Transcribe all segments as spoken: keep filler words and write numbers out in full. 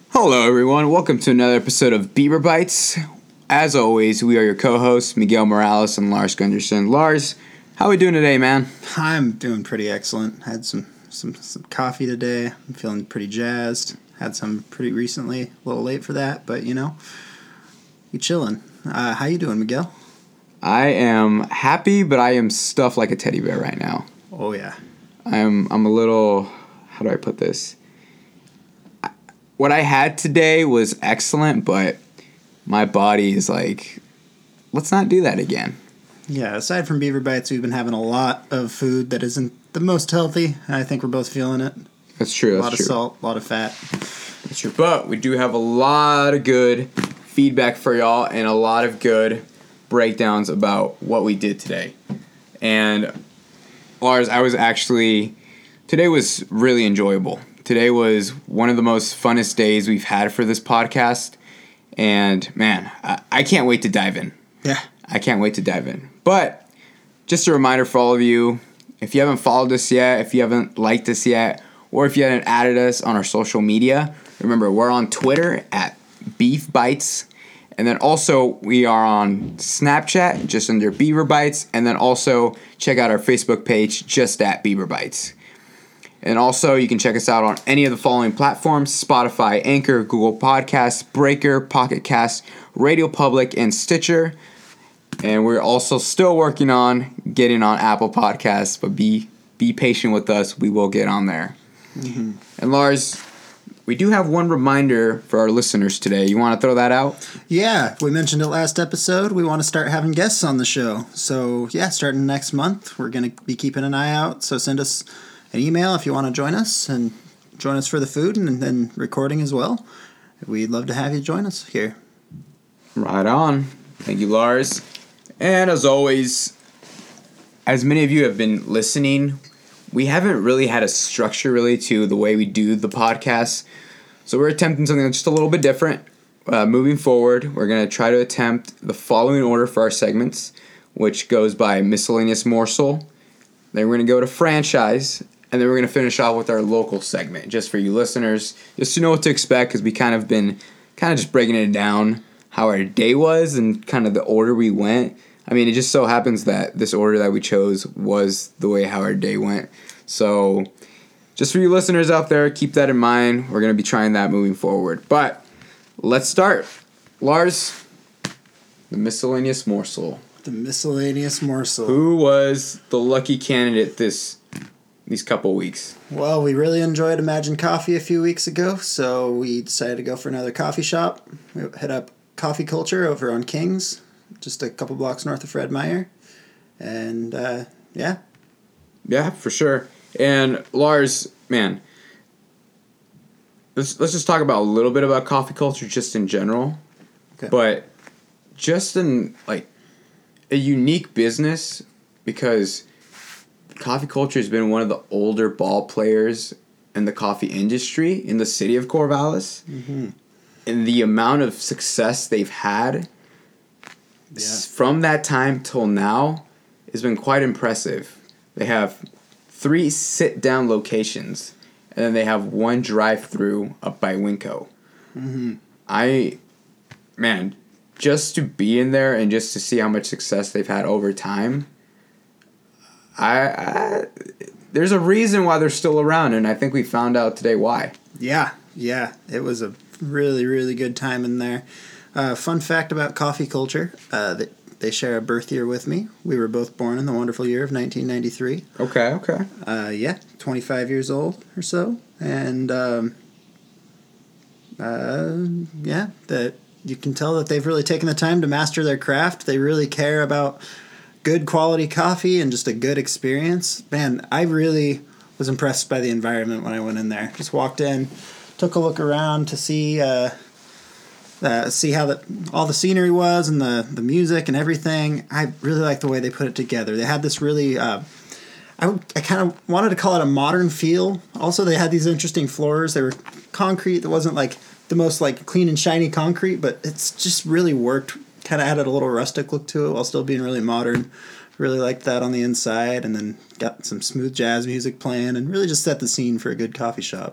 Hello, everyone. Welcome to another episode of Bieber Bites. As always, we are your co-hosts, Miguel Morales and Lars Gunderson. Lars, how are we doing today, man? I'm doing pretty excellent. Had some, some, some coffee today. I'm feeling pretty jazzed. Had some pretty recently. A little late for that, but, you know, you chilling. Uh, how you doing, Miguel? I am happy, but I am stuffed like a teddy bear right now. Oh, yeah. I'm, I'm a little... How do I put this? What I had today was excellent, but my body is like, let's not do that again. Yeah, aside from Beaver Bites, we've been having a lot of food that isn't the most healthy. I think we're both feeling it. That's true. A That's lot true. of salt, a lot of fat. That's true. But we do have a lot of good feedback for y'all and a lot of good breakdowns about what we did today. And Lars, I was actually, today was really enjoyable. Today was one of the most funnest days we've had for this podcast. And, man, I, I can't wait to dive in. Yeah. I can't wait to dive in. But just a reminder for all of you, if you haven't followed us yet, if you haven't liked us yet, or if you haven't added us on our social media, remember, we're on Twitter at Beef Bites. And then also, we are on Snapchat, just under Beaver Bites. And then also, check out our Facebook page, just at Beaver Bites. And also, you can check us out on any of the following platforms: Spotify, Anchor, Google Podcasts, Breaker, Pocket Cast, Radio Public, and Stitcher. And we're also still working on getting on Apple Podcasts, but be be patient with us. We will get on there. Mm-hmm. And Lars, we do have one reminder for our listeners today. You want to throw that out? Yeah, we mentioned it last episode. We want to start having guests on the show. So, yeah, starting next month, we're going to be keeping an eye out. So send us an email if you want to join us and join us for the food and then recording as well. We'd love to have you join us here. Right on. Thank you, Lars. And as always, as many of you have been listening, we haven't really had a structure really to the way we do the podcast. So we're attempting something that's just a little bit different. Uh, moving forward, we're going to try to attempt the following order for our segments, which goes by miscellaneous morsel. Then we're going to go to franchise. And then we're going to finish off with our local segment, just for you listeners, just to know what to expect, because we kind of been kind of just breaking it down, how our day was and kind of the order we went. I mean, it just so happens that this order that we chose was the way how our day went. So just for you listeners out there, keep that in mind. We're going to be trying that moving forward. But let's start. Lars, the miscellaneous morsel. The miscellaneous morsel. Who was the lucky candidate this these couple weeks? Well, we really enjoyed Imagine Coffee a few weeks ago, so we decided to go for another coffee shop. We hit up Coffee Culture over on Kings, just a couple blocks north of Fred Meyer. And, uh, yeah. Yeah, for sure. And Lars, man, let's, let's just talk about a little bit about Coffee Culture just in general. Okay. But just in, like, a unique business, because Coffee Culture has been one of the older ball players in the coffee industry in the city of Corvallis. Mm-hmm. And the amount of success they've had yeah. from that time till now has been quite impressive. They have three sit-down locations, and then they have one drive-through up by Winco. Mm-hmm. I, man, just to be in there and just to see how much success they've had over time, I, I there's a reason why they're still around, and I think we found out today why. Yeah, yeah, it was a really, really good time in there. Uh, fun fact about Coffee Culture, uh, they, they share a birth year with me. We were both born in the wonderful year of nineteen ninety-three. Okay, okay. Uh, yeah, twenty-five years old or so, and um, uh, yeah, that you can tell that they've really taken the time to master their craft. They really care about good quality coffee and just a good experience. Man, I really was impressed by the environment when I went in there. Just walked in, took a look around to see uh, uh, see how the, all the scenery was and the, the music and everything. I really liked the way they put it together. They had this really, uh, I, I kind of wanted to call it a modern feel. Also, they had these interesting floors. They were concrete. That wasn't like the most like clean and shiny concrete, but it's just really worked. Kind of added a little rustic look to it while still being really modern. Really liked that on the inside, and then got some smooth jazz music playing, and really just set the scene for a good coffee shop.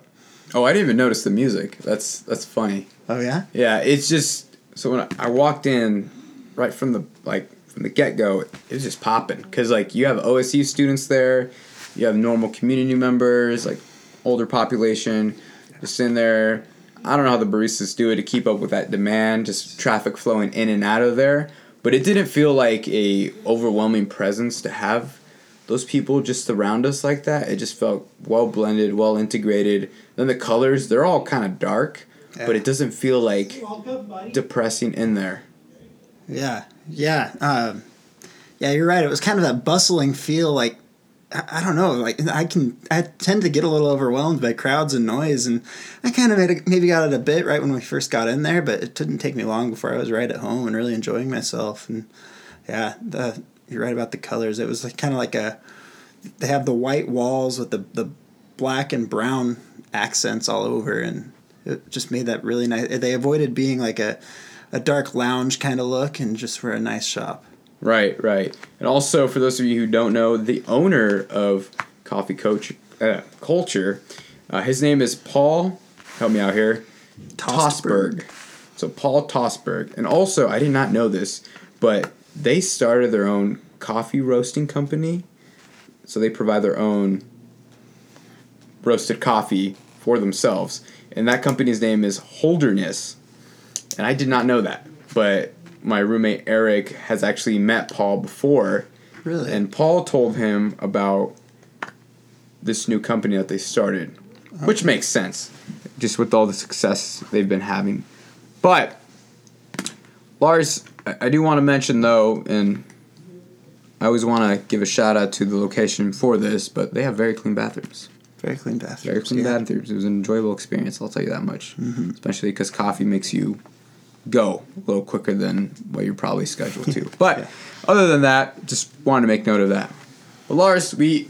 Oh, I didn't even notice the music. That's that's funny. Oh yeah. Yeah, it's just so when I walked in, right from the like from the get go, it was just popping because like you have O S U students there, you have normal community members, like older population, just in there. I don't know how the baristas do it to keep up with that demand, just traffic flowing in and out of there. But it didn't feel like a overwhelming presence to have those people just around us like that. It just felt well blended, well integrated. Then the colors, they're all kind of dark, yeah. but it doesn't feel like depressing in there. Yeah, yeah. Um, yeah, you're right. It was kind of that bustling feel like, I don't know, like I can, I tend to get a little overwhelmed by crowds and noise, and I kind of made a, maybe got it a bit right when we first got in there, but it didn't take me long before I was right at home and really enjoying myself. And yeah, the, you're right about the colors. It was like, kind of like a, they have the white walls with the, the black and brown accents all over, and it just made that really nice. They avoided being like a, a dark lounge kind of look, and just were a nice shop. Right, right. And also, for those of you who don't know, the owner of Coffee Coach, uh, Culture, uh, his name is Paul, help me out here, Tosberg. So Paul Tosberg. And also, I did not know this, but they started their own coffee roasting company. So they provide their own roasted coffee for themselves. And that company's name is Holderness. And I did not know that, but my roommate Eric has actually met Paul before. Really? And Paul told him about this new company that they started, okay. which makes sense, just with all the success they've been having. But, Lars, I do want to mention, though, and I always want to give a shout-out to the location for this, but they have very clean bathrooms. Very clean bathrooms. Very clean yeah. bathrooms. It was an enjoyable experience, I'll tell you that much. Mm-hmm. Especially because coffee makes you go a little quicker than what you're probably scheduled to. But yeah. other than that, just wanted to make note of that. But Lars, we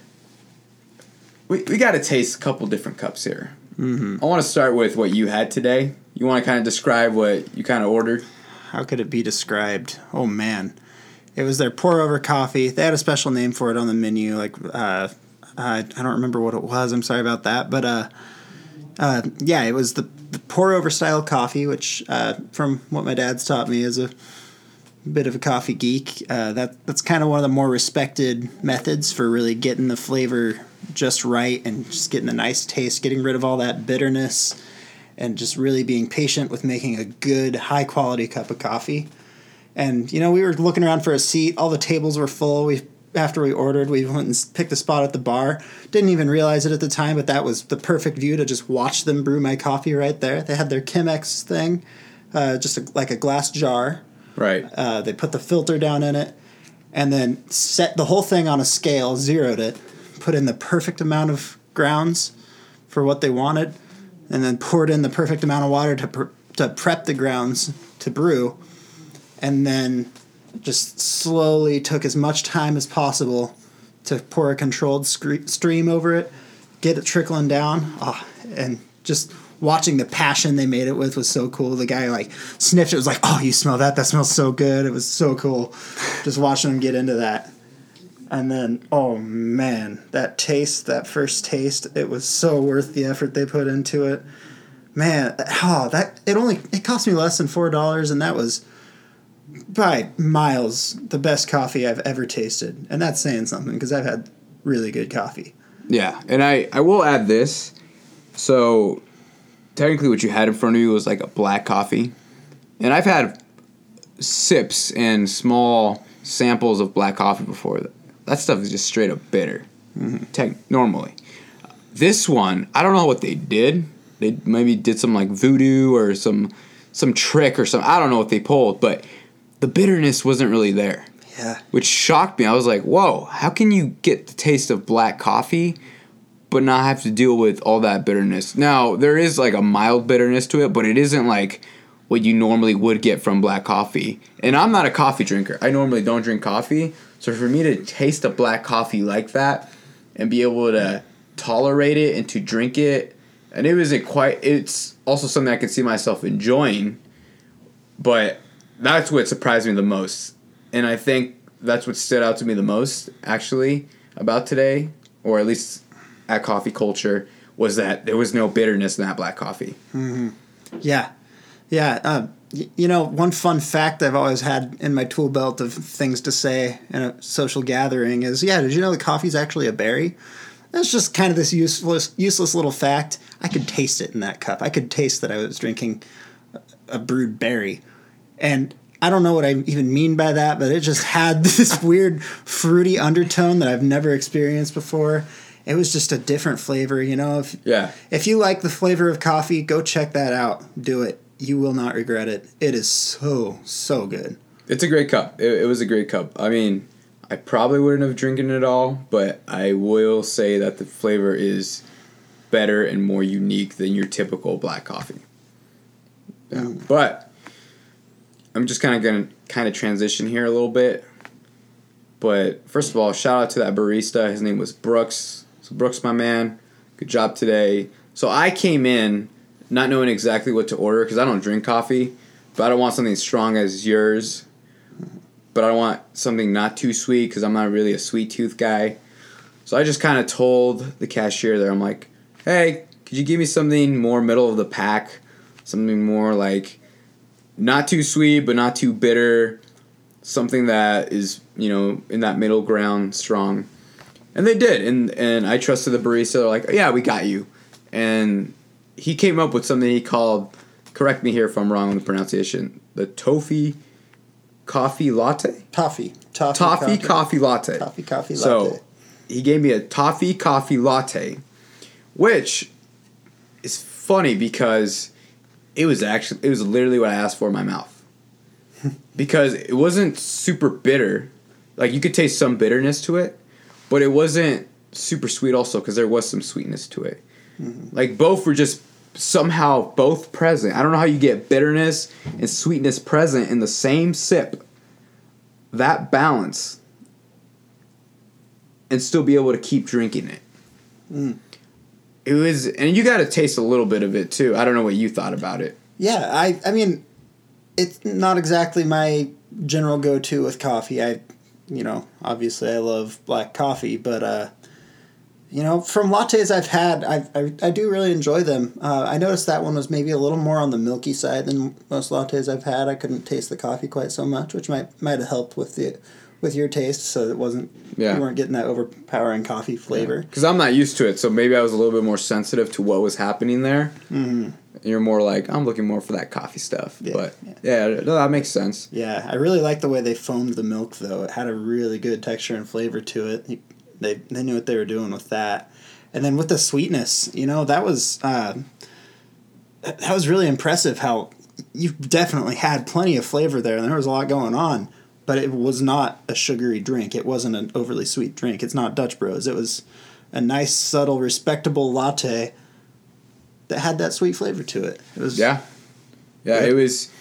we, we got to taste a couple different cups here. Mm-hmm. I want to start with what you had today. You want to kind of describe what you kind of ordered? How could it be described? Oh, man. It was their pour-over coffee. They had a special name for it on the menu. Like, uh, I, I don't remember what it was. I'm sorry about that. But, uh, uh, yeah, it was the the pour-over style coffee, which, uh, from what my dad's taught me, is a bit of a coffee geek. Uh, that that's kind of one of the more respected methods for really getting the flavor just right and just getting a nice taste, getting rid of all that bitterness, and just really being patient with making a good, high-quality cup of coffee. And, you know, we were looking around for a seat. All the tables were full. We After we ordered, we went and picked a spot at the bar. Didn't even realize it at the time, but that was the perfect view to just watch them brew my coffee right there. They had their Chemex thing, uh, just a, like a glass jar. Right. Uh, they put the filter down in it, and then set the whole thing on a scale, zeroed it, put in the perfect amount of grounds for what they wanted, and then poured in the perfect amount of water to pre- to prep the grounds to brew, and then just slowly took as much time as possible to pour a controlled scre- stream over it, get it trickling down, oh, and just watching the passion they made it with was so cool. The guy, like, sniffed it, was like, oh, you smell that? That smells so good. It was so cool just watching them get into that. And then, oh, man, that taste, that first taste, it was so worth the effort they put into it. Man, oh, that it only it cost me less than four dollars, and that was by miles the best coffee I've ever tasted. And that's saying something because I've had really good coffee. Yeah, and I, I will add this. So, technically what you had in front of you was like a black coffee. And I've had sips and small samples of black coffee before. That stuff is just straight up bitter, mm-hmm. Tech, normally. This one, I don't know what they did. They maybe did some like voodoo or some some trick or something. I don't know what they pulled, but the bitterness wasn't really there. Yeah. Which shocked me. I was like, whoa, how can you get the taste of black coffee but not have to deal with all that bitterness? Now, there is like a mild bitterness to it, but it isn't like what you normally would get from black coffee. And I'm not a coffee drinker. I normally don't drink coffee. So for me to taste a black coffee like that and be able to tolerate it and to drink it, and it wasn't quite, it's also something I could see myself enjoying, but that's what surprised me the most. And I think that's what stood out to me the most, actually, about today, or at least at Coffee Culture, was that there was no bitterness in that black coffee. Mm-hmm. Yeah. Yeah. Uh, y- you know, one fun fact I've always had in my tool belt of things to say in a social gathering is, yeah, did you know the coffee's actually a berry? That's just kind of this useless, useless little fact. I could taste it in that cup. I could taste that I was drinking a brewed berry. And I don't know what I even mean by that, but it just had this weird fruity undertone that I've never experienced before. It was just a different flavor, you know. If, yeah. If you like the flavor of coffee, go check that out. Do it. You will not regret it. It is so, so good. It's a great cup. It, it was a great cup. I mean, I probably wouldn't have drinking it all, but I will say that the flavor is better and more unique than your typical black coffee. Yeah. Mm. But I'm just kind of going to kind of transition here a little bit. But first of all, shout out to that barista. His name was Brooks. So Brooks, my man, good job today. So I came in not knowing exactly what to order because I don't drink coffee, but I don't want something strong as yours. But I don't want something not too sweet because I'm not really a sweet tooth guy. So I just kind of told the cashier there, I'm like, hey, could you give me something more middle of the pack? Something more like not too sweet but not too bitter. Something that is, you know, in that middle ground strong. And they did. And and I trusted the barista. They're like, yeah, we got you. And he came up with something he called, correct me here if I'm wrong on the pronunciation, the Toffee Coffee Latte? Toffee. Toffee, toffee coffee. Coffee Latte. Toffee Coffee Latte. So he gave me a Toffee Coffee Latte, which is funny because it was actually, it was literally what I asked for in my mouth. Because it wasn't super bitter. Like, you could taste some bitterness to it, but it wasn't super sweet also because there was some sweetness to it. Mm-hmm. Like, both were just somehow both present. I don't know how you get bitterness and sweetness present in the same sip. That balance. And still be able to keep drinking it. Mm. It was, and you got to taste a little bit of it too. I don't know what you thought about it. Yeah, I, I mean, it's not exactly my general go-to with coffee. I, you know, obviously I love black coffee, but, uh, you know, from lattes I've had, I I, I do really enjoy them. Uh, I noticed that one was maybe a little more on the milky side than most lattes I've had. I couldn't taste the coffee quite so much, which might might have helped with the with your taste, so it wasn't yeah. you weren't getting that overpowering coffee flavor. Because yeah. I'm not used to it, so maybe I was a little bit more sensitive to what was happening there. Mm-hmm. You're more like, I'm looking more for that coffee stuff. Yeah, but, yeah, yeah no, that makes sense. Yeah, I really like the way they foamed the milk, though. It had a really good texture and flavor to it. They they knew what they were doing with that. And then with the sweetness, you know, that was uh, that was really impressive how you definitely had plenty of flavor there, and there was a lot going on. But it was not a sugary drink. It wasn't an overly sweet drink. It's not Dutch Bros. It was a nice, subtle, respectable latte that had that sweet flavor to it. It was yeah, yeah. Good. It was.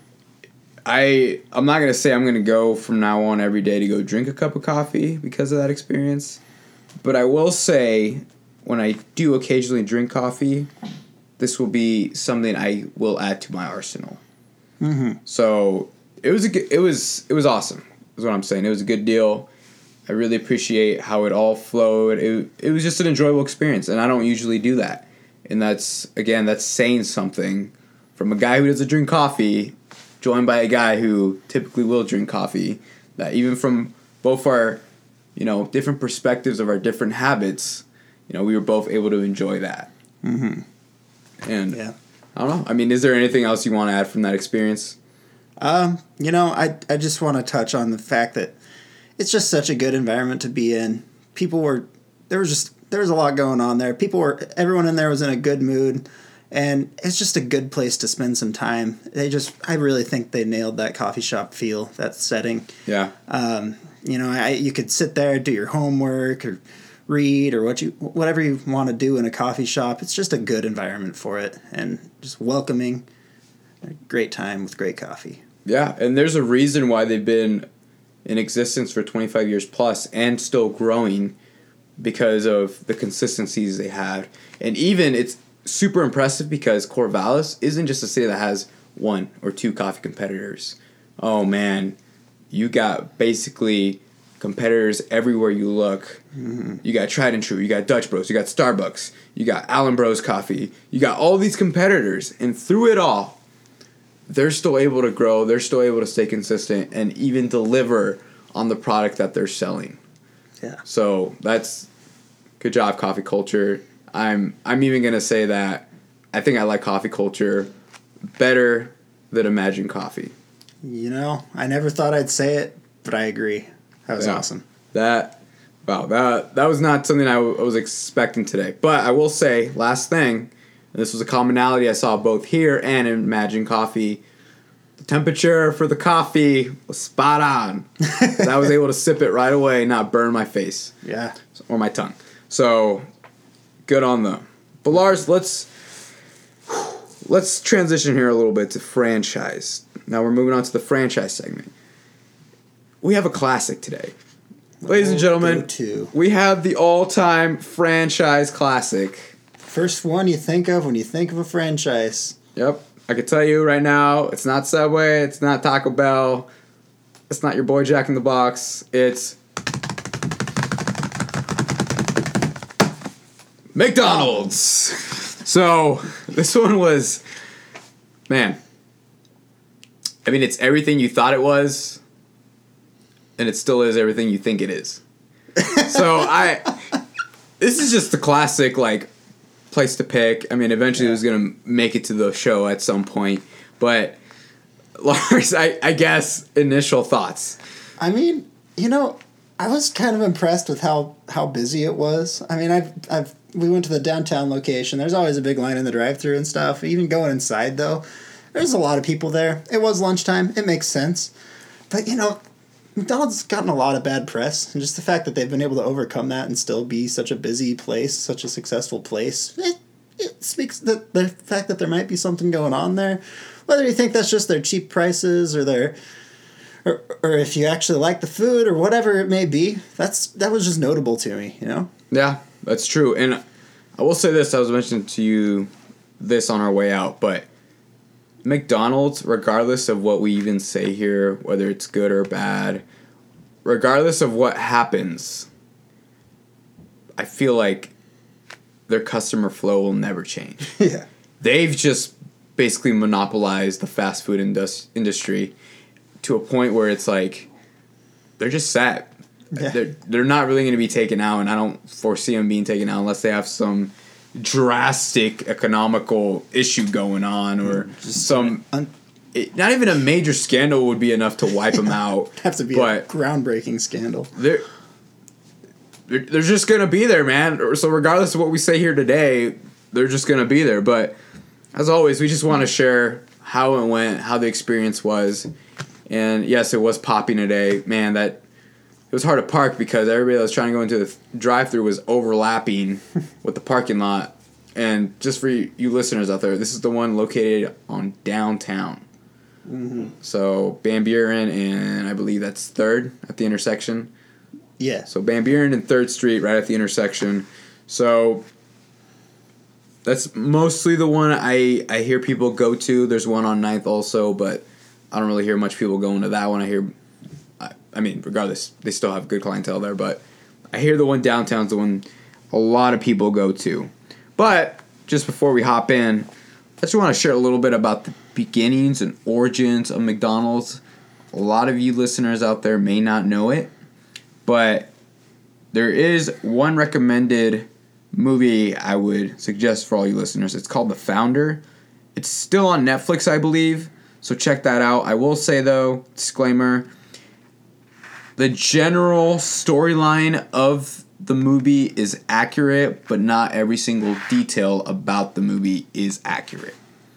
I I'm not gonna say I'm gonna go from now on every day to go drink a cup of coffee because of that experience, but I will say when I do occasionally drink coffee, this will be something I will add to my arsenal. Mm-hmm. So. It was a good, it was it was awesome. Is what I'm saying. It was a good deal. I really appreciate how it all flowed. It it was just an enjoyable experience, and I don't usually do that. And that's again, that's saying something from a guy who doesn't drink coffee, joined by a guy who typically will drink coffee. That even from both our, you know, different perspectives of our different habits, you know, we were both able to enjoy that. Mm-hmm. And yeah. I don't know. I mean, is there anything else you want to add from that experience? Um, you know, I I just want to touch on the fact that it's just such a good environment to be in. People were there was just there was a lot going on there. People were everyone in there was in a good mood, and it's just a good place to spend some time. They just I really think they nailed that coffee shop feel, that setting. Yeah. Um, you know, I you could sit there, do your homework or read or what you whatever you want to do in a coffee shop. It's just a good environment for it and just welcoming. A great time with great coffee. Yeah, and there's a reason why they've been in existence for twenty-five years plus and still growing because of the consistencies they have. And even it's super impressive because Corvallis isn't just a city that has one or two coffee competitors. Oh, man, you got basically competitors everywhere you look. Mm-hmm. You got Tried and True, you got Dutch Bros, you got Starbucks, you got Allen Bros Coffee, you got all these competitors, and through it all, they're still able to grow, they're still able to stay consistent, and even deliver on the product that they're selling. Yeah. So that's good job, Coffee Culture. I'm I'm even gonna say that I think I like Coffee Culture better than Imagine Coffee. You know, I never thought I'd say it, but I agree. That was yeah. awesome. That, wow, that that was not something I, w- I was expecting today. But I will say, last thing, and this was a commonality I saw both here and in Imagine Coffee, the temperature for the coffee was spot on. I was able to sip it right away and not burn my face. Yeah. Or my tongue. So, good on them. But Lars, let's let's transition here a little bit to franchise. Now we're moving on to the franchise segment. We have a classic today. Ladies and gentlemen, go-to. We have the all-time franchise classic. First one you think of when you think of a franchise. Yep. I can tell you right now, it's not Subway, it's not Taco Bell, it's not your boy Jack in the Box, it's McDonald's. So, this one was, man, I mean, it's everything you thought it was, and it still is everything you think it is. So, I, this is just the classic, like, place to pick. I mean, eventually yeah. it was going to make it to the show at some point, but, Lars, I, I guess, initial thoughts. I mean, you know, I was kind of impressed with how, how busy it was. I mean, I've, I've, we went to the downtown location. There's always a big line in the drive-thru and stuff. Even going inside, though, there's a lot of people there. It was lunchtime. It makes sense. But, you know, McDonald's gotten a lot of bad press. And just the fact that they've been able to overcome that and still be such a busy place, such a successful place, it, it speaks to the fact that there might be something going on there. Whether you think that's just their cheap prices or their... Or, or if you actually like the food or whatever it may be, that's that was just notable to me, you know? Yeah, that's true. And I will say this, I was mentioning to you this on our way out, but McDonald's, regardless of what we even say here, whether it's good or bad, regardless of what happens, I feel like their customer flow will never change. Yeah. They've just basically monopolized the fast food indus- industry to a point where it's like they're just set. Yeah. They're they're not really going to be taken out, and I don't foresee them being taken out unless they have some drastic economical issue going on or just some. Un- it, not even a major scandal would be enough to wipe them out. It'd have to be a groundbreaking scandal. They're they're, they're just going to be there, man. So regardless of what we say here today, they're just going to be there. But as always, we just want to share how it went, how the experience was. And yes, it was popping today. Man, that it was hard to park because everybody that was trying to go into the drive-thru was overlapping with the parking lot. And just for you, you listeners out there, this is the one located on downtown. Mm-hmm. So Van Buren and I believe that's third at the intersection. Yeah. So Van Buren and third Street right at the intersection. So that's mostly the one I, I hear people go to. There's one on ninth also, but I don't really hear much people going to that one. I hear, I, I mean, regardless, they still have good clientele there, but I hear the one downtown's the one a lot of people go to. But just before we hop in, I just want to share a little bit about the beginnings and origins of McDonald's. A lot of you listeners out there may not know it, but there is one recommended movie I would suggest for all you listeners. It's called The Founder. It's still on Netflix, I believe. So check that out. I will say, though, disclaimer, the general storyline of the movie is accurate, but not every single detail about the movie is accurate.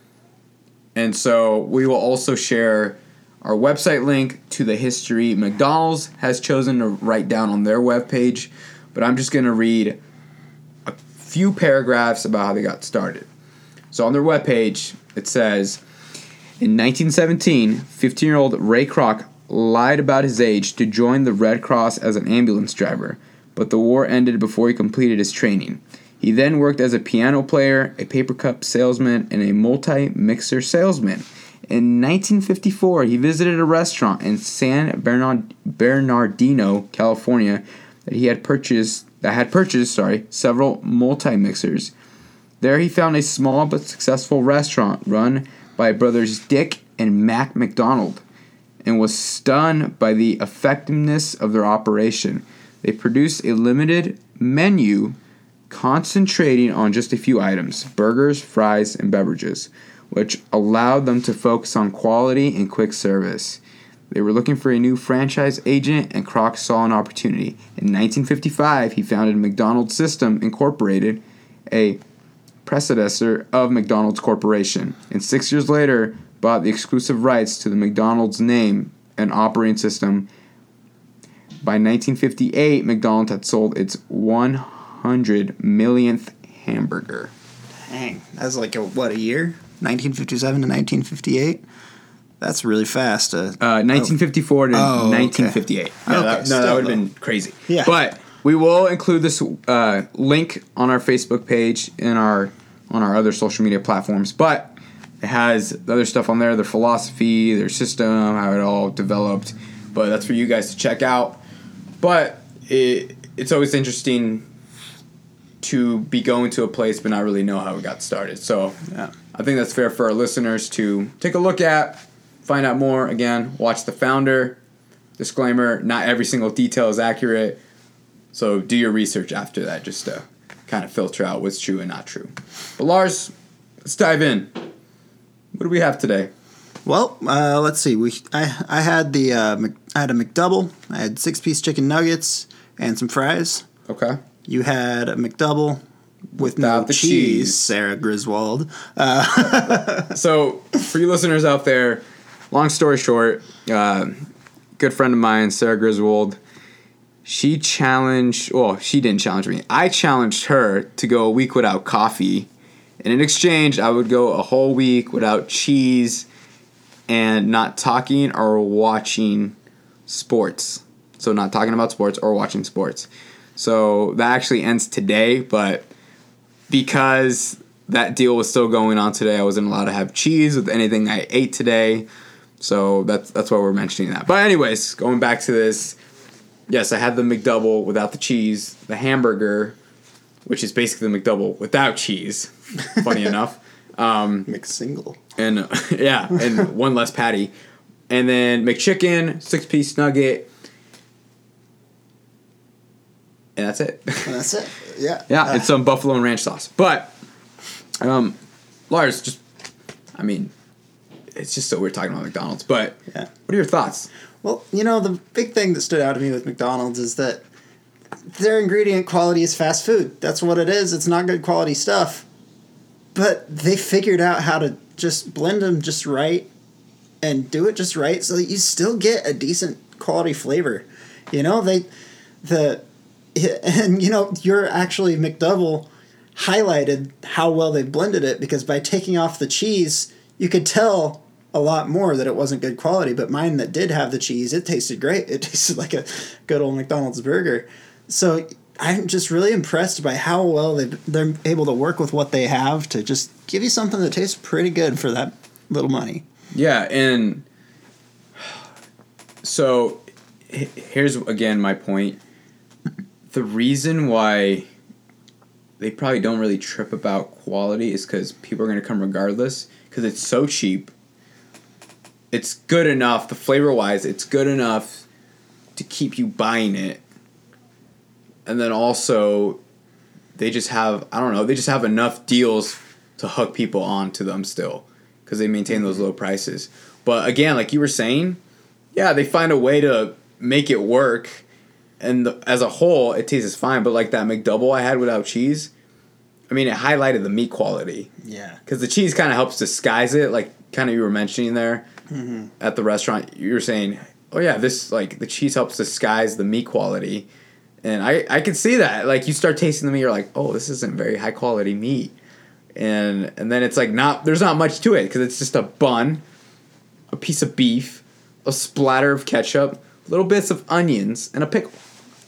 And so we will also share our website link to the history McDonald's has chosen to write down on their webpage, but I'm just going to read a few paragraphs about how they got started. So on their webpage, it says, in nineteen seventeen, fifteen-year-old Ray Kroc lied about his age to join the Red Cross as an ambulance driver, but the war ended before he completed his training. He then worked as a piano player, a paper cup salesman, and a multi-mixer salesman. In nineteen fifty-four, he visited a restaurant in San Bernard- Bernardino, California, that he had purchased that had purchased, sorry, several multi-mixers. There he found a small but successful restaurant run by brothers Dick and Mac McDonald, and was stunned by the effectiveness of their operation. They produced a limited menu concentrating on just a few items: burgers, fries, and beverages, which allowed them to focus on quality and quick service. They were looking for a new franchise agent, and Kroc saw an opportunity. In nineteen fifty-five, he founded McDonald's System Incorporated, a predecessor of McDonald's Corporation, and six years later bought the exclusive rights to the McDonald's name and operating system. By nineteen fifty-eight, McDonald's had sold its one hundred millionth hamburger. Dang, that was like a, what, a year? nineteen fifty-seven to nineteen fifty-eight? That's really fast. Uh, uh, nineteen fifty-four to oh, nineteen fifty-eight. Okay. Yeah, Okay, that, no, still, that would have though. been crazy. Yeah. But we will include this uh, link on our Facebook page and our on our other social media platforms. But it has the other stuff on there, their philosophy, their system, how it all developed. But that's for you guys to check out. But it, it's always interesting to be going to a place but not really know how it got started. So Yeah. I think that's fair for our listeners to take a look at, find out more. Again, watch the founder. Disclaimer, not every single detail is accurate. So do your research after that just to kind of filter out what's true and not true. But Lars, let's dive in. What do we have today? Well, uh, let's see. We I I had the uh, Mc, I had a McDouble. I had six piece chicken nuggets and some fries. Okay. You had a McDouble with Without no the cheese, cheese. Sarah Griswold. Uh, So for you listeners out there, long story short, uh, good friend of mine, Sarah Griswold, she challenged, well, she didn't challenge me. I challenged her to go a week without coffee. And in exchange, I would go a whole week without cheese and not talking or watching sports. So not talking about sports or watching sports. So that actually ends today, but because that deal was still going on today, I wasn't allowed to have cheese with anything I ate today. So that's that's why we're mentioning that. But anyways, going back to this, yes, I had the McDouble without the cheese, the hamburger, which is basically the McDouble without cheese, funny enough. Um, McSingle. and uh, yeah, and one less patty. And then McChicken, six-piece nugget. And that's it. And that's it. Yeah. Yeah, Uh, and some buffalo and ranch sauce. But, um, Lars, just, I mean, it's just so weird talking about McDonald's. But Yeah. what are your thoughts? Well, you know, the big thing that stood out to me with McDonald's is that their ingredient quality is fast food. That's what it is. It's not good quality stuff. But they figured out how to just blend them just right and do it just right so that you still get a decent quality flavor. You know, they, the, and you know, your actually McDouble highlighted how well they blended it because by taking off the cheese, you could tell a lot more that it wasn't good quality. But mine that did have the cheese, it tasted great. It tasted like a good old McDonald's burger. So I'm just really impressed by how well they they're able to work with what they have to just give you something that tastes pretty good for that little money. Yeah, and so h- here's again my point. The reason why they probably don't really trip about quality is because people are going to come regardless because it's so cheap. It's good enough, the flavor-wise, it's good enough to keep you buying it. And then also, they just have, I don't know, they just have enough deals to hook people onto them still because they maintain those low prices. But again, like you were saying, yeah, they find a way to make it work. And the, as a whole, it tastes fine. But like that McDouble I had without cheese, I mean, it highlighted the meat quality. Yeah. Because the cheese kind of helps disguise it, like kind of you were mentioning there Mm-hmm. at the restaurant. You were saying, oh yeah, this, like, the cheese helps disguise the meat quality. And I, I could see that. Like, you start tasting the meat, you're like, oh, this isn't very high quality meat. And and then it's like, not there's not much to it because it's just a bun, a piece of beef, a splatter of ketchup, little bits of onions, and a pickle.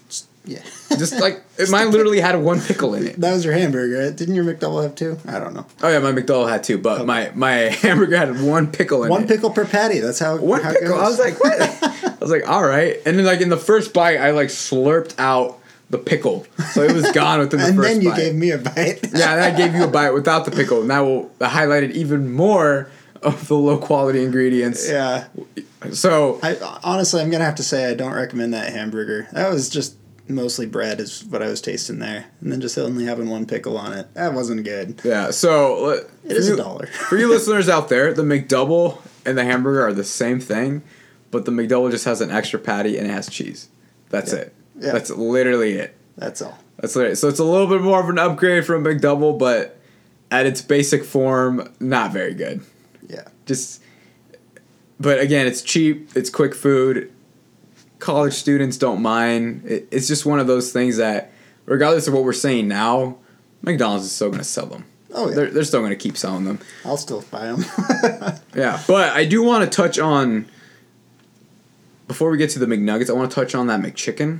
Yeah. Just like mine literally had one pickle in it. That was your hamburger, right? Didn't your McDouble have two? I don't know. Oh yeah, my McDouble had two, but okay. my, my hamburger had one pickle in one it. One pickle per patty. That's how. One how pickle. It goes. I was like, what? I was like, all right. And then like in the first bite, I like slurped out the pickle, so it was gone within the and first bite. And then you gave me a bite. Yeah, and I gave you a bite without the pickle, and that will that highlighted even more of the low quality ingredients. Yeah. So I honestly, I'm gonna have to say I don't recommend that hamburger. That was just mostly bread, is what I was tasting there, and then just only having one pickle on it. That wasn't good. Yeah. So it is you, a dollar. For you listeners out there, the McDouble and the hamburger are the same thing, but the McDouble just has an extra patty and it has cheese. That's yeah. it. Yeah. That's literally it. That's all. That's literally it. So it's a little bit more of an upgrade from McDouble, but at its basic form, not very good. Yeah. Just, but again, it's cheap. It's quick food. College students don't mind. It, it's just one of those things that, regardless of what we're saying now, McDonald's is still going to sell them. Oh, yeah. They're, they're still going to keep selling them. I'll still buy them. Yeah, but I do want to touch on, before we get to the McNuggets, I want to touch on that McChicken.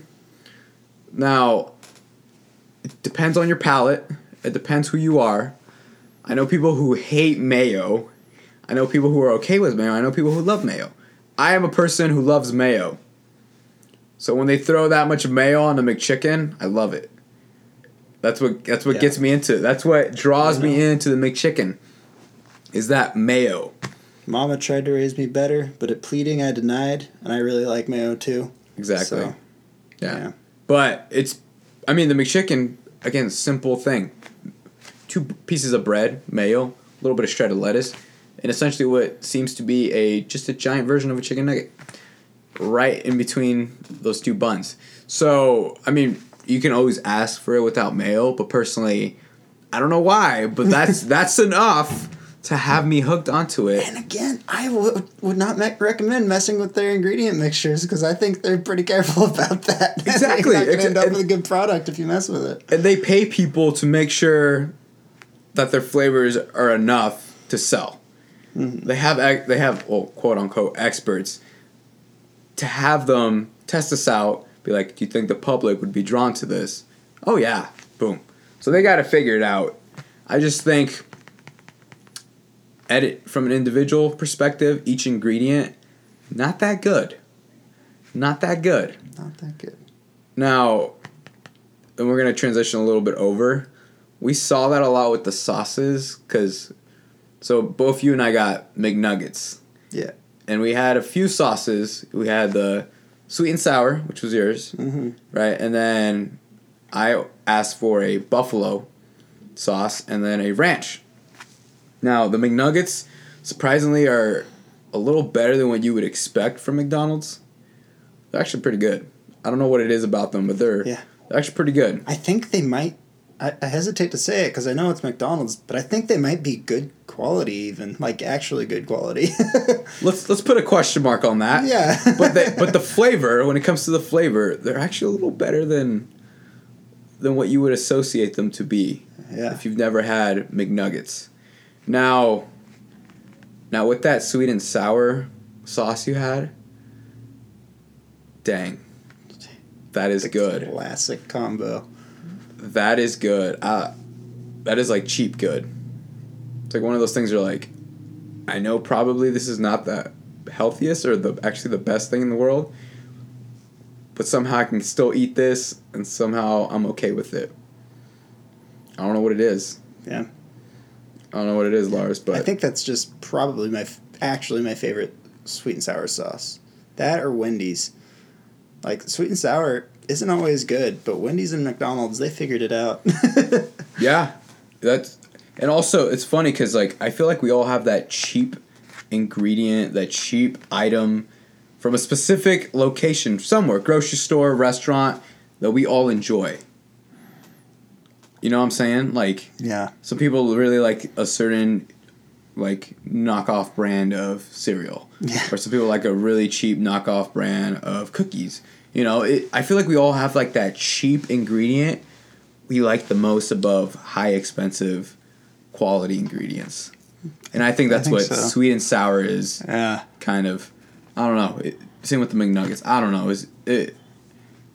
Now, it depends on your palate. It depends who you are. I know people who hate mayo. I know people who are okay with mayo. I know people who love mayo. I am a person who loves mayo. So when they throw that much mayo on a McChicken, I love it. That's what that's what yeah. gets me into it. That's what draws me into the McChicken. Is that mayo. Mama tried to raise me better, but at pleading I denied, and I really like mayo too. Exactly. So, yeah. yeah. But it's, I mean, the McChicken, again, simple thing. Two pieces of bread, mayo, a little bit of shredded lettuce, and essentially what seems to be a just a giant version of a chicken nugget right in between those two buns. So, I mean, you can always ask for it without mayo, but personally, I don't know why, but that's that's enough to have me hooked onto it. And again, I would would not me- recommend messing with their ingredient mixtures because I think they're pretty careful about that. Exactly. You're not going to end up and, with a good product if you mess with it. And they pay people to make sure that their flavors are enough to sell. Mm-hmm. They have they have well, quote unquote experts to have them test this out. Be like, do you think the public would be drawn to this? Oh yeah, boom. So they got to figure it out. I just think, edit from an individual perspective, each ingredient, not that good. Not that good. Not that good. Now, and we're going to transition a little bit over. We saw that a lot with the sauces, because, so both you and I got McNuggets. Yeah. And we had a few sauces. We had the sweet and sour, which was yours, mm-hmm. right? And then I asked for a buffalo sauce and then a ranch. Now, the McNuggets, surprisingly, are a little better than what you would expect from McDonald's. They're actually pretty good. I don't know what it is about them, but they're, yeah. they're actually pretty good. I think they might, I, I hesitate to say it because I know it's McDonald's, but I think they might be good quality even, like actually good quality. let's let's put a question mark on that. Yeah. but they, but the flavor, when it comes to the flavor, they're actually a little better than than what you would associate them to be. Yeah. If you've never had McNuggets. Now, now with that sweet and sour sauce you had, dang, that is the good. Classic combo. That is good. Uh, that is like cheap good. It's like one of those things where like, I know probably this is not the healthiest or the actually the best thing in the world, but somehow I can still eat this and somehow I'm okay with it. I don't know what it is. Yeah. I don't know what it is, Lars, but I think that's just probably my actually my favorite sweet and sour sauce. That or Wendy's. Like, sweet and sour isn't always good, but Wendy's and McDonald's, they figured it out. Yeah. That's, and also, it's funny because, like, I feel like we all have that cheap ingredient, that cheap item from a specific location somewhere, grocery store, restaurant, that we all enjoy. You know what I'm saying? Like, yeah. Some people really like a certain, like, knockoff brand of cereal. Yeah. Or some people like a really cheap knockoff brand of cookies. You know, it, I feel like we all have, like, that cheap ingredient we like the most above high expensive quality ingredients. And I think that's I think what so. Sweet and sour is. Yeah. Kind of, I don't know. It, same with the McNuggets. I don't know. It's, it,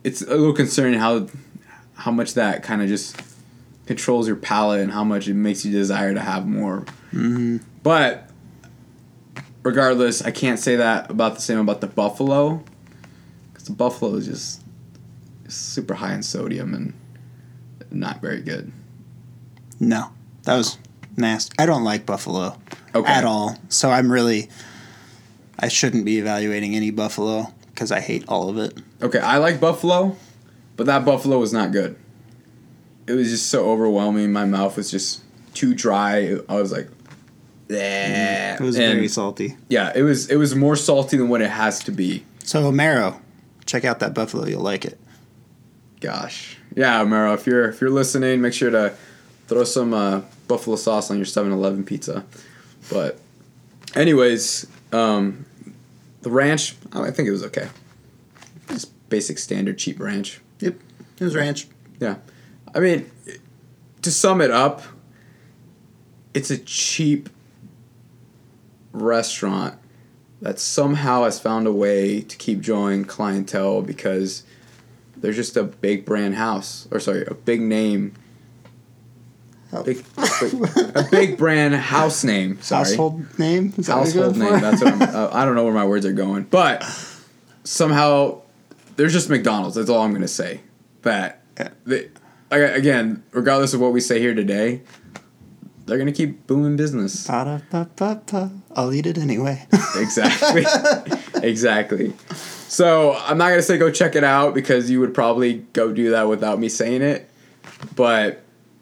it's a little concerning how how much that kind of just controls your palate and how much it makes you desire to have more. Mm-hmm. But regardless, I can't say that about the same about the Buffalo, because the Buffalo is just super high in sodium and not very good. No, that was nasty. I don't like Buffalo Okay. at all. So I'm really, I shouldn't be evaluating any Buffalo because I hate all of it. Okay, I like Buffalo, but that Buffalo was not good. It was just so overwhelming. My mouth was just too dry. I was like, bleh. It was And very salty. yeah, it was it was more salty than what it has to be. So Marrow, check out that Buffalo. You'll like it. Gosh, yeah, Mero, if you're if you're listening, make sure to throw some uh, buffalo sauce on your seven eleven pizza. But, anyways, um, the ranch, I think it was okay. Just basic standard cheap ranch. Yep, it was ranch. Yeah, I mean, to sum it up, it's a cheap restaurant that somehow has found a way to keep drawing clientele because they're just a big brand house, or sorry, a big name, Oh. big, big, a big brand house name. Sorry, Household name? Is that what you're household going name. for? That's what I'm, uh, I don't know where my words are going, but somehow there's just McDonald's. That's all I'm gonna say. That Yeah. they, like, again, regardless of what we say here today, they're gonna keep booming business. Ba-da-ba-ba-ba. I'll eat it anyway. Exactly. Exactly. So I'm not gonna say go check it out because you would probably go do that without me saying it, but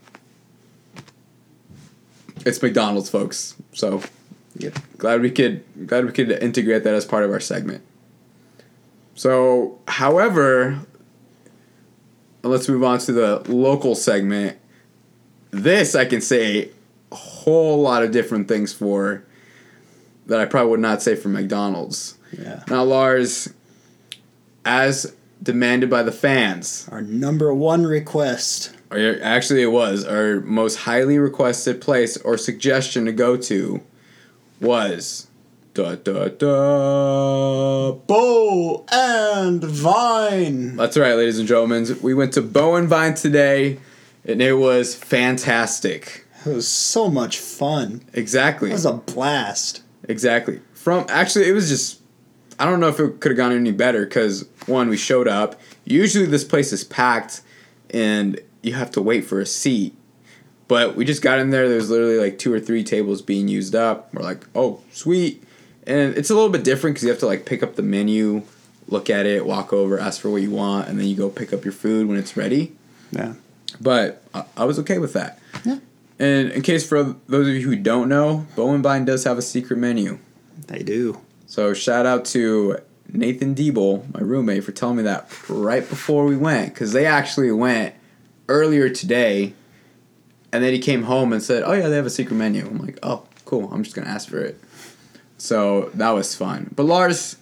it's McDonald's, folks. So Yep. glad we could glad we could integrate that as part of our segment. So, however, let's move on to the local segment. This I can say a whole lot of different things for that I probably would not say for McDonald's. Yeah. Now, Lars, as demanded by the fans, Our number one request. or actually it was, our most highly requested place or suggestion to go to was da da da. Bow and Vine. That's right, ladies and gentlemen. We went to Bow and Vine today, and it was fantastic. It was so much fun. Exactly. It was a blast. Exactly. From actually, it was just. I don't know if it could have gone any better because one, we showed up. Usually, this place is packed, and you have to wait for a seat. But we just got in there. There was literally like two or three tables being used up. We're like, oh, sweet. And it's a little bit different because you have to like pick up the menu, look at it, walk over, ask for what you want, and then you go pick up your food when it's ready. Yeah. But I, I was okay with that. Yeah. And in case for those of you who don't know, Bow and Vine does have a secret menu. They do. So shout out to Nathan Diebel, my roommate, for telling me that right before we went. Because they actually went earlier today, and then he came home and said, oh yeah, they have a secret menu. I'm like, oh, cool, I'm just going to ask for it. So that was fun. But Lars,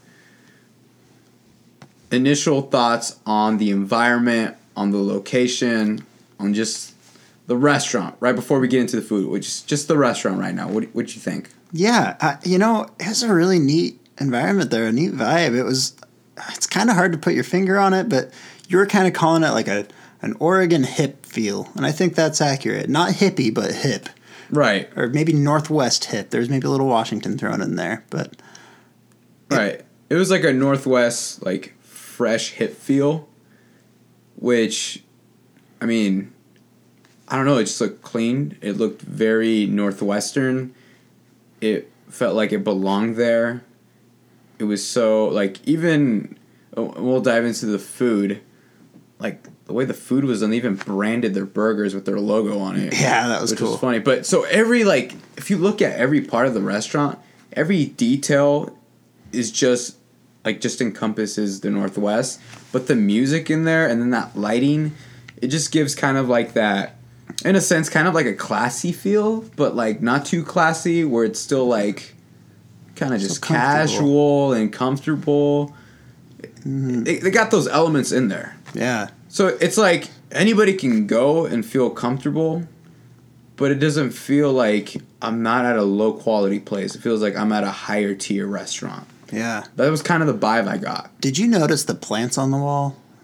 initial thoughts on the environment, on the location, on just the restaurant, right before we get into the food, which is just the restaurant right now. What what you think? Yeah, uh, you know, it was a really neat environment there, a neat vibe. It was, it's kind of hard to put your finger on it, but you were kind of calling it like a an Oregon hip feel, and I think that's accurate. Not hippie, but hip, Right, or maybe Northwest hip. There's maybe a little Washington thrown in there, but right. It was like a Northwest, like, fresh hip feel, which, I mean, I don't know, it just looked clean. It looked very Northwestern. It felt like it belonged there. It was so, like, even, we'll dive into the food, like, the way the food was done, they even branded their burgers with their logo on it. yeah, that was which cool. was funny. But so every, like, if you look at every part of the restaurant, every detail is just, like, just encompasses the Northwest. But the music in there and then that lighting, it just gives kind of like that, in a sense, kind of like a classy feel, but, like, not too classy, where it's still, like, kind of just So comfortable. casual and comfortable. Mm-hmm. They, they got those elements in there. Yeah. So it's like anybody can go and feel comfortable, but it doesn't feel like I'm not at a low quality place. It feels like I'm at a higher tier restaurant. Yeah. That was kind of the vibe I got. Did you notice the plants on the wall?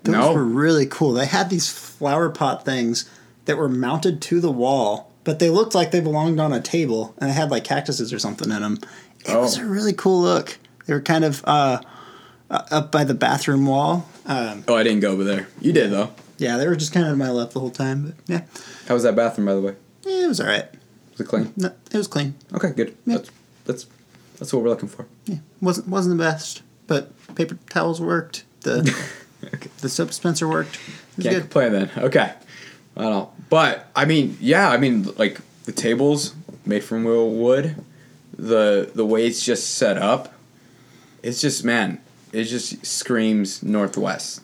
Those No. were really cool. They had these flower pot things that were mounted to the wall, but they looked like they belonged on a table, and they had like cactuses or something in them. It Oh. was a really cool look. They were kind of uh, uh, up by the bathroom wall. Um, Oh, I didn't go over there. You did, though. yeah, they were just kind of to my left the whole time. But yeah, How was that bathroom, by the way? yeah it was all right. Was it clean? No, it was clean. Okay, good. Yeah. That's, that's that's what we're looking for. Yeah, wasn't wasn't the best, but paper towels worked. The Okay. the soap dispenser worked. It was Can't good. complain then. Okay. I don't know. But, I mean, yeah, I mean, like, the tables made from real wood, the the way it's just set up, it's just, man, it just screams Northwest.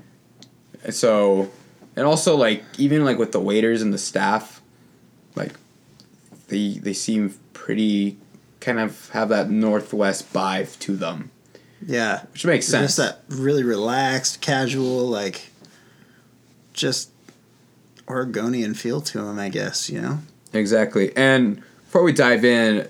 And so, and also, like, even, like, with the waiters and the staff, like, they, they seem pretty, kind of have that Northwest vibe to them. Yeah, Which makes sense. just that really relaxed, casual, like just Oregonian feel to them, I guess. You know. Exactly. And before we dive in,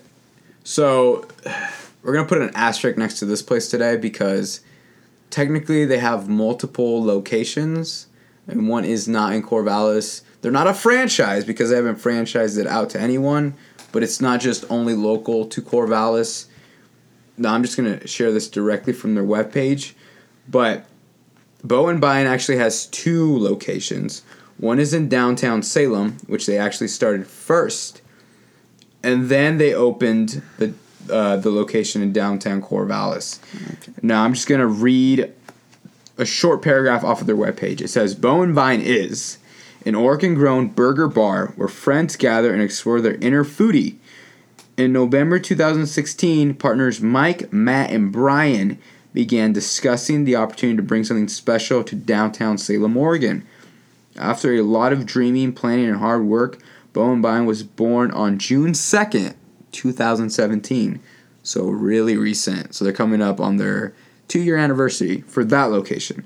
so we're going to put an asterisk next to this place today because technically they have multiple locations and one is not in Corvallis. They're not a franchise because they haven't franchised it out to anyone, but it's not just only local to Corvallis. No, I'm just going to share this directly from their webpage. But Bow and Bine actually has two locations. One is in downtown Salem, which they actually started first. And then they opened the uh, the location in downtown Corvallis. Okay. Now, I'm just going to read a short paragraph off of their webpage. It says, Bow and Bine is an Oregon-grown burger bar where friends gather and explore their inner foodie. In November two thousand sixteen, partners Mike, Matt, and Brian began discussing the opportunity to bring something special to downtown Salem, Oregon. After a lot of dreaming, planning, and hard work, Bow and Bine was born on June second, two thousand seventeen. So really recent. So they're coming up on their two-year anniversary for that location.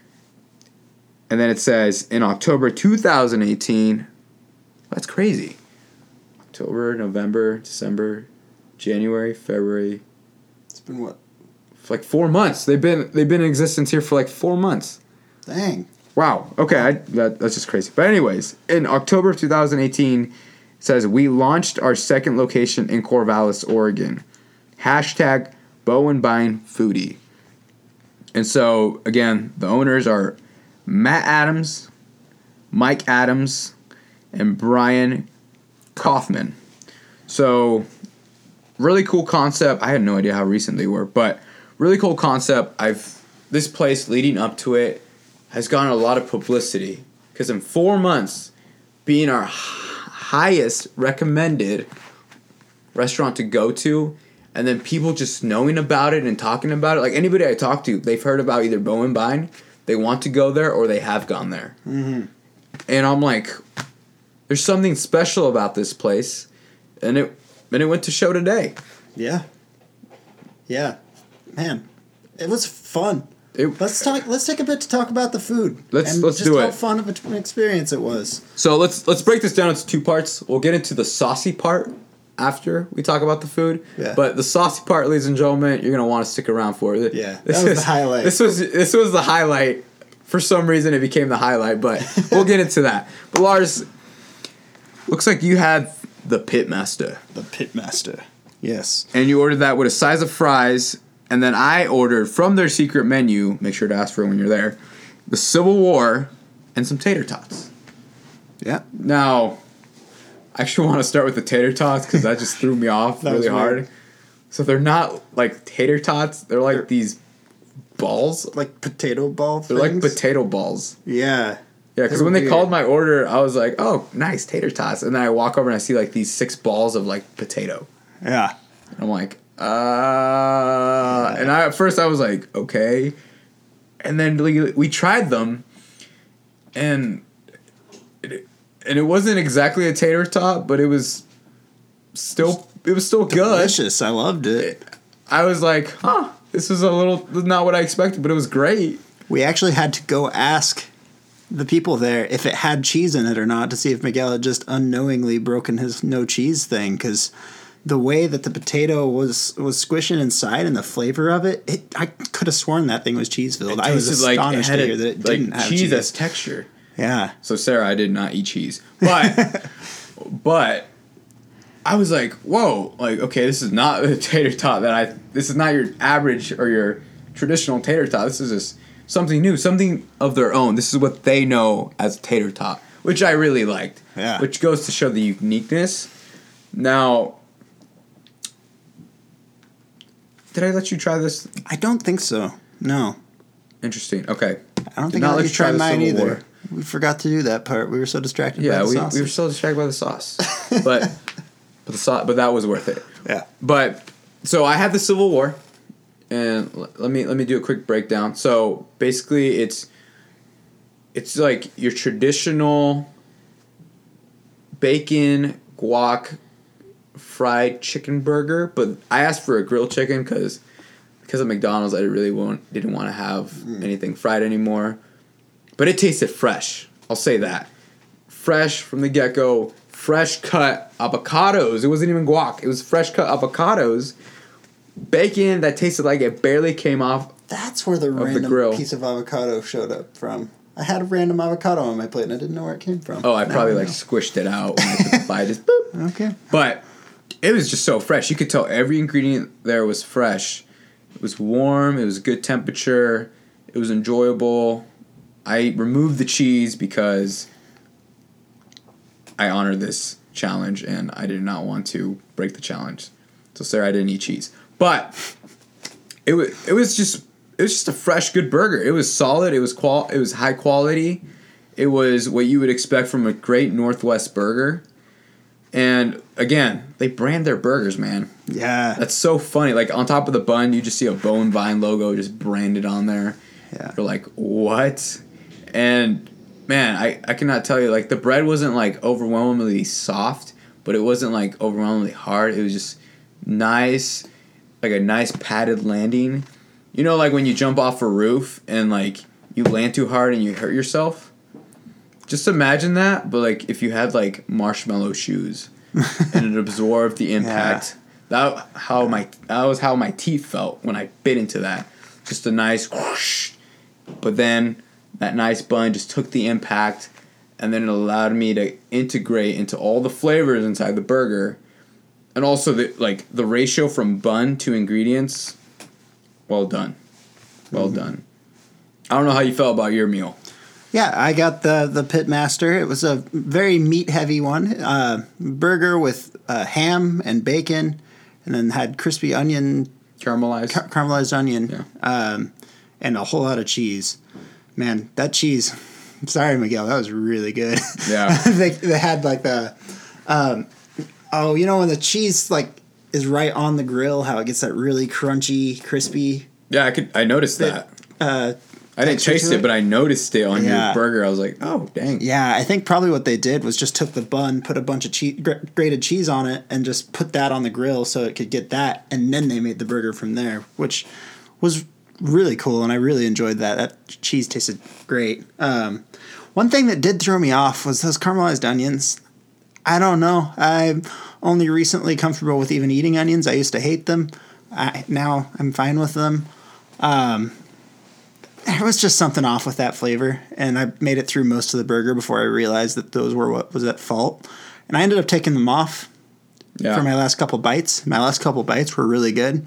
And then it says, in October two thousand eighteen, that's crazy. October, November, December, January, February. It's been what? For like four months. They've been they've been in existence here for like four months. Dang. Wow. Okay, I, that, that's just crazy. But anyways, in October of two thousand eighteen, it says, we launched our second location in Corvallis, Oregon. Hashtag Bow and Bine Foodie. And so, again, the owners are Matt Adams, Mike Adams, and Brian Kaufman. So, really cool concept. I had no idea how recent they were, but really cool concept. I've this place leading up to it has gotten a lot of publicity because in four months, being our h- highest recommended restaurant to go to, and then people just knowing about it and talking about it. Like anybody I talk to, they've heard about either Bow and Bine, they want to go there, or they have gone there. Mm-hmm. And I'm like, there's something special about this place, and it and it went to show today. Yeah. Yeah. Man, it was fun. It, Let's talk. Let's take a bit to talk about the food. Let's- and let's just do how it. fun of an experience it was. So let's let's break this down into two parts. We'll get into the saucy part after we talk about the food. Yeah. But the saucy part, ladies and gentlemen, you're gonna want to stick around for it. Yeah, that This was is- the highlight. This was this was the highlight. For some reason, it became the highlight, but we'll get into that. But Lars, looks like you had the Pitmaster, The Pitmaster. Yes. and you ordered that with a size of fries. And then I ordered from their secret menu, make sure to ask for it when you're there, the Civil War and some tater tots. Yeah. Now, I actually want to start with the tater tots because that just threw me off That really was hard. weird. So they're not like tater tots. They're like They're- these balls. Like potato ball They're things. like potato balls. Yeah. Yeah, because They're when they weird. called my order, I was like, oh, nice, tater tots. And then I walk over and I see like these six balls of like potato. Yeah. I'm like, uh, and I at first I was like, okay, and then we, we tried them, and it, and it wasn't exactly a tater tot, but it was still it was still good. Delicious. I loved it. I was like, huh, this is a little not what I expected, but it was great. We actually had to go ask the people there if it had cheese in it or not to see if Miguel had just unknowingly broken his no cheese thing because the way that the potato was was squishing inside and the flavor of it, it I could have sworn that thing was cheese filled. I was astonished like, to hear that it like didn't have cheese. cheese as texture. Yeah. So Sarah, I did not eat cheese, but but I was like, whoa, like okay, this is not a tater tot that I. This is not your average or your traditional tater tot. This is just something new, something of their own. This is what they know as tater tot, which I really liked. Yeah. Which goes to show the uniqueness. Now, did I let you try this? I don't think so. No. Interesting. Okay. I don't think I let you try mine either. War. We forgot to do that part. We were so distracted yeah, by the we, sauce. we were so distracted by the sauce. But but the sauce, but that was worth it. Yeah. But so I had the Civil War, and l- let me let me do a quick breakdown. So basically, it's it's like your traditional bacon guac fried chicken burger, but I asked for a grilled chicken because because of McDonald's, I really won't, didn't want to have mm. anything fried anymore. But it tasted fresh. I'll say that. Fresh from the get-go. Fresh cut avocados. It wasn't even guac. It was fresh cut avocados. Bacon that tasted like it barely came off. That's where the of random the grill. piece of avocado showed up from. I had a random avocado on my plate and I didn't know where it came from. Oh, I now probably I like know. squished it out when I took the bite. Just boop. Okay. But it was just so fresh. You could tell every ingredient there was fresh. It was warm. It was good temperature. It was enjoyable. I removed the cheese because I honored this challenge and I did not want to break the challenge. So Sarah, I didn't eat cheese. But it was it was just it was just a fresh, good burger. It was solid. It was qual. It was high quality. It was what you would expect from a great Northwest burger. And again, they brand their burgers, man. Yeah. That's so funny. Like on top of the bun, you just see a Bone Vine logo just branded on there. Yeah. You're like, what? And man, I, I cannot tell you, like the bread wasn't like overwhelmingly soft, but it wasn't like overwhelmingly hard. It was just nice, like a nice padded landing. You know, like when you jump off a roof and like you land too hard and you hurt yourself? Just imagine that, but like if you had like marshmallow shoes and it absorbed the impact. Yeah. That how my that was how my teeth felt when I bit into that. Just a nice whoosh. But then that nice bun just took the impact and then it allowed me to integrate into all the flavors inside the burger. And also the like the ratio from bun to ingredients, well done. Well mm-hmm. done. I don't know how you felt about your meal. Yeah, I got the the Pitmaster. It was a very meat heavy one. Uh, burger with uh, ham and bacon, and then had crispy onion, caramelized, car- caramelized onion, yeah. um, and a whole lot of cheese. Man, that cheese. Sorry, Miguel, that was really good. Yeah, they they had like the, um, oh, you know when the cheese like is right on the grill, how it gets that really crunchy, crispy. Yeah, I could. I noticed bit, that. Uh, I didn't taste it, it, but I noticed it on yeah. your burger. I was like, oh, dang. Yeah, I think probably what they did was just took the bun, put a bunch of cheese, grated cheese on it, and just put that on the grill so it could get that, and then they made the burger from there, which was really cool, and I really enjoyed that. That cheese tasted great. Um, one thing that did throw me off was those caramelized onions. I don't know. I'm only recently comfortable with even eating onions. I used to hate them. I, now I'm fine with them. Um... There was just something off with that flavor, and I made it through most of the burger before I realized that those were what was at fault. And I ended up taking them off yeah. for my last couple bites. My last couple bites were really good,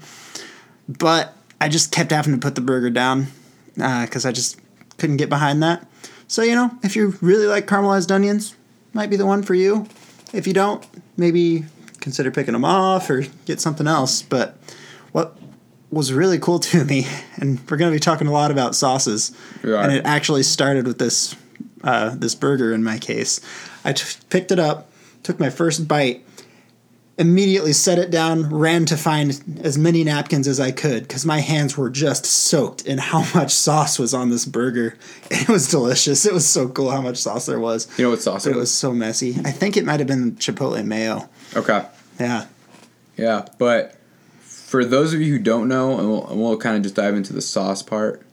but I just kept having to put the burger down because uh, I just couldn't get behind that. So, you know, if you really like caramelized onions, might be the one for you. If you don't, maybe consider picking them off or get something else. But what was really cool to me, and we're going to be talking a lot about sauces, and it actually started with this uh, this burger in my case. I t- picked it up, took my first bite, immediately set it down, ran to find as many napkins as I could because my hands were just soaked in how much sauce was on this burger. It was delicious. It was so cool how much sauce there was. You know what sauce it was? It was so messy. I think it might have been Chipotle mayo. Okay. Yeah. Yeah, but for those of you who don't know, and we'll, and we'll kind of just dive into the sauce part.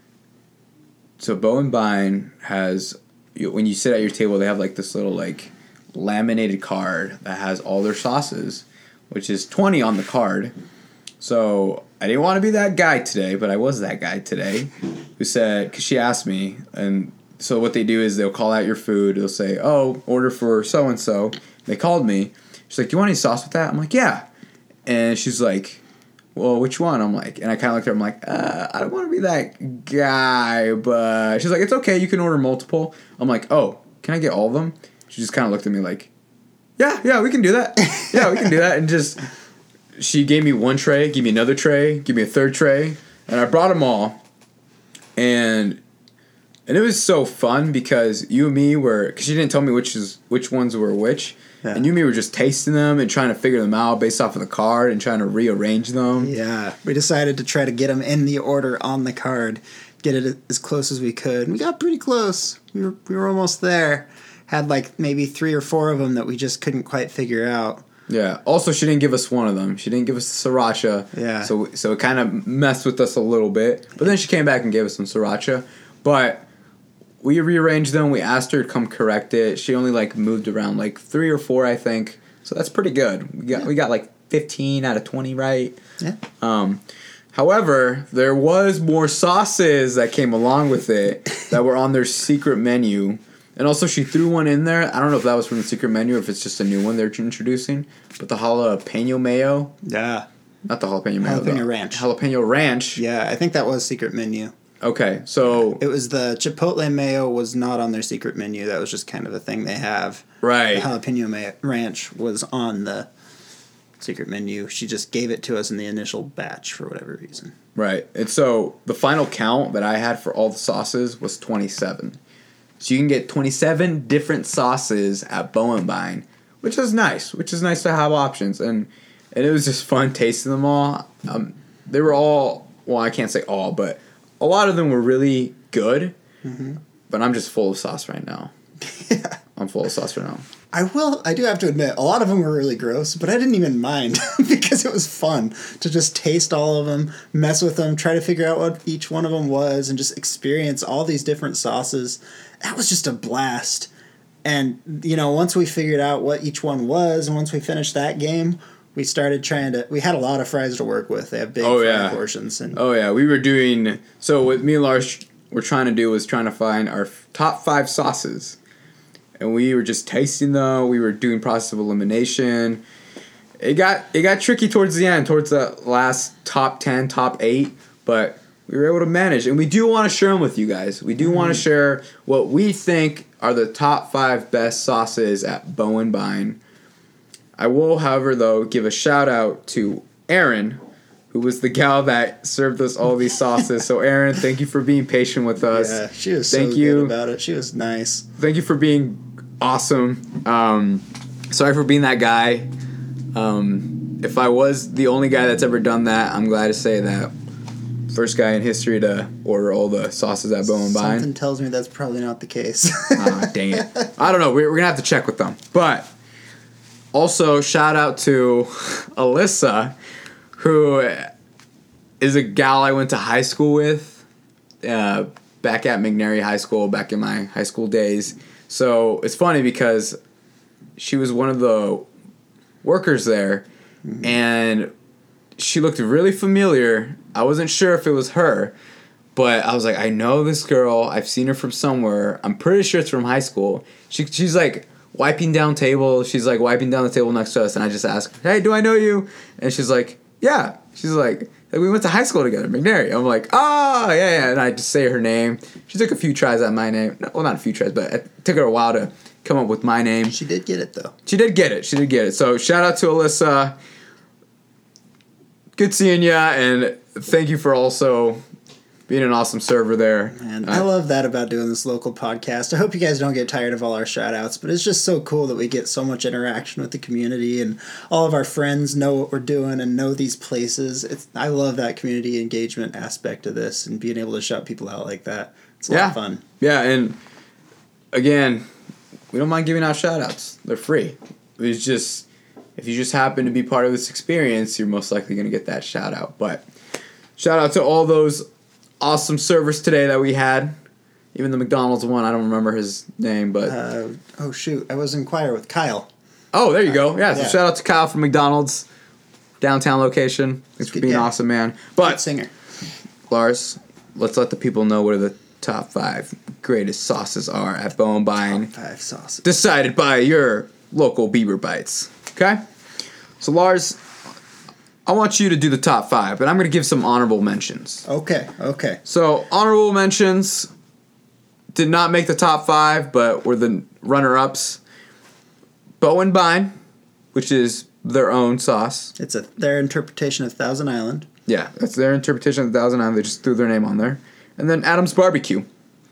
So Bone Vine has, when you sit at your table, they have like this little like laminated card that has all their sauces which is twenty on the card. So I didn't want to be that guy today, but I was that guy today who said, because she asked me, and so what they do is they'll call out your food. They'll say, oh, order for so-and-so. They called me. She's like, do you want any sauce with that? I'm like, yeah. And she's like, well, which one? I'm like, and I kind of looked at her. I'm like, uh, I don't want to be that guy, but she's like, it's okay. You can order multiple. I'm like, oh, can I get all of them? She just kind of looked at me like, yeah, yeah, we can do that. Yeah, we can do that. And just, she gave me one tray, gave me another tray, gave me a third tray, and I brought them all. And and it was so fun because you and me were, because she didn't tell me which is which ones were which. Yeah. And you and me were just tasting them and trying to figure them out based off of the card and trying to rearrange them. Yeah, we decided to try to get them in the order on the card, get it as close as we could. And we got pretty close. We were we were almost there. Had like maybe three or four of them that we just couldn't quite figure out. Yeah. Also, she didn't give us one of them. She didn't give us the sriracha. Yeah. So so it kind of messed with us a little bit. But then she came back and gave us some sriracha. But we rearranged them. We asked her to come correct it. She only like moved around like three or four, I think. So that's pretty good. We got yeah. we got like fifteen out of twenty right. Yeah. Um, however, there was more sauces that came along with it that were on their secret menu. And also, she threw one in there. I don't know if that was from the secret menu or if it's just a new one they're introducing. But the jalapeno mayo. Yeah. Not the jalapeno mayo. Jalapeno the ranch. Jalapeno ranch. Yeah, I think that was secret menu. Okay, so... It was the Chipotle mayo was not on their secret menu. That was just kind of a thing they have. Right. The jalapeno mayo ranch was on the secret menu. She just gave it to us in the initial batch for whatever reason. Right. And so the final count that I had for all the sauces was twenty-seven. So you can get twenty-seven different sauces at Bowenbein, which is nice. Which is nice to have options, and and it was just fun tasting them all. Um, they were all well, I can't say all, but a lot of them were really good. Mm-hmm. But I'm just full of sauce right now. Yeah, I'm full of sauce right now. I will. I do have to admit, a lot of them were really gross, but I didn't even mind because it was fun to just taste all of them, mess with them, try to figure out what each one of them was, and just experience all these different sauces. That was just a blast. And, you know, once we figured out what each one was, and once we finished that game, we started trying to... We had a lot of fries to work with. They have big oh, fry yeah. portions. And oh, yeah. We were doing... So what me and Lars were trying to do was trying to find our top five sauces. And we were just tasting them. We were doing process of elimination. It got it got tricky towards the end, towards the last top ten, top eight. But... we were able to manage, and we do want to share them with you guys. We do mm-hmm. want to share what we think are the top five best sauces at Bowenbein. I will, however, though, give a shout out to Erin, who was the gal that served us all these sauces. So, Erin, thank you for being patient with us. Yeah, she was thank so you. good about it. She was nice. Thank you for being awesome. Um, sorry for being that guy. Um, if I was the only guy that's ever done that, I'm glad to say that. First guy in history to order all the sauces at Bowenbein. Something tells me that's probably not the case. Ah, dang it. I don't know. We're, we're going to have to check with them. But also, shout out to Alyssa, who is a gal I went to high school with uh, back at McNary High School, back in my high school days. So it's funny because she was one of the workers there, mm-hmm. and she looked really familiar. I wasn't sure if it was her, but I was like, I know this girl. I've seen her from somewhere. I'm pretty sure it's from high school. She She's like wiping down table. She's like wiping down the table next to us, and I just asked her, hey, do I know you? And she's like, yeah. She's like, we went to high school together, McNary. I'm like, oh, yeah, yeah. And I just say her name. She took a few tries at my name. Well, not a few tries, but it took her a while to come up with my name. She did get it, though. She did get it. She did get it. So shout out to Alyssa. Good seeing ya, and thank you for also being an awesome server there. And uh, I love that about doing this local podcast. I hope you guys don't get tired of all our shout-outs, but it's just so cool that we get so much interaction with the community, and all of our friends know what we're doing and know these places. It's I love that community engagement aspect of this, and being able to shout people out like that. It's a yeah. lot of fun. Yeah, and again, we don't mind giving out shout-outs. They're free. It's just... if you just happen to be part of this experience, you're most likely going to get that shout out. But shout out to all those awesome servers today that we had. Even the McDonald's one, I don't remember his name, but... Uh, oh, shoot. I was in choir with Kyle. Oh, there you go. Yeah, uh, so yeah. shout out to Kyle from McDonald's. downtown location. Thanks for being guy. awesome, man. Good But singer. Lars, let's let the people know what are the top five greatest sauces are at Bow and Bine. Five sauces. Decided by your local Beaver Bites. Okay? So Lars, I want you to do the top five, but I'm going to give some honorable mentions. Okay, okay. So honorable mentions did not make the top five, but were the runner-ups. Bow and Bine, which is their own sauce. It's a their interpretation of Thousand Island. Yeah, that's their interpretation of the Thousand Island. They just threw their name on there. And then Adam's Barbecue.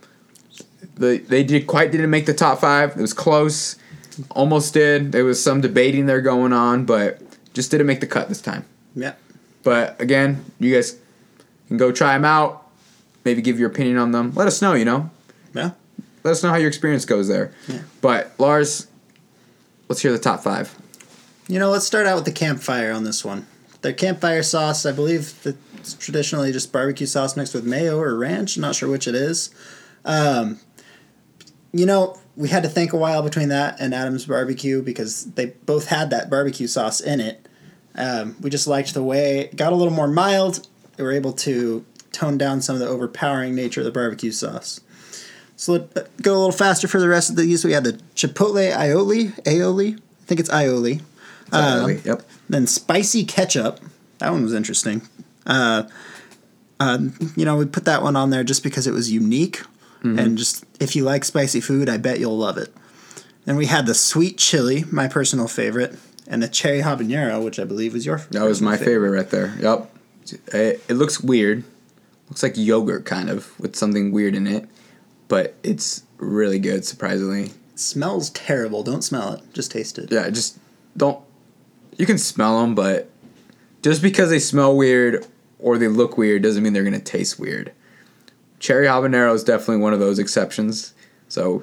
They, they did quite didn't make the top five. It was close. Almost did. There was some debating there going on, but just didn't make the cut this time. Yeah. But again, you guys can go try them out. Maybe give your opinion on them. Let us know, you know. Yeah. Let us know how your experience goes there. Yeah. But Lars, let's hear the top five. You know, let's start out with the campfire on this one. Their campfire sauce, I believe it's traditionally just barbecue sauce mixed with mayo or ranch. I'm not sure which it is. Um, you know, we had to think a while between that and Adam's Barbecue because they both had that barbecue sauce in it. Um, we just liked the way it got a little more mild. They were able to tone down some of the overpowering nature of the barbecue sauce. So let's go a little faster for the rest of these. We had the Chipotle aioli. Aioli? I think it's aioli. It's aioli, um, yep. Then spicy ketchup. That one was interesting. Uh, uh, you know, we put that one on there just because it was unique. Mm-hmm. And just, if you like spicy food, I bet you'll love it. Then we had the sweet chili, my personal favorite, and the cherry habanero, which I believe was your favorite. That was my favorite. favorite right there. Yep. It, it looks weird. Looks like yogurt, kind of, with something weird in it. But it's really good, surprisingly. It smells terrible. Don't smell it. Just taste it. Yeah, just don't. You can smell them, but just because they smell weird or they look weird doesn't mean they're going to taste weird. Cherry habanero is definitely one of those exceptions. So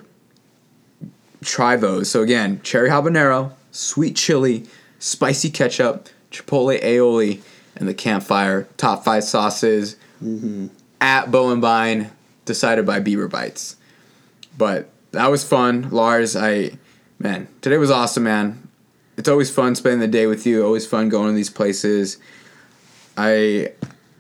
try those. So again, cherry habanero, sweet chili, spicy ketchup, chipotle aioli, and the campfire. Top five sauces mm-hmm. at Bow and Bine, decided by Beaver Bites. But that was fun. Lars, I, man, today was awesome, man. It's always fun spending the day with you. Always fun going to these places. I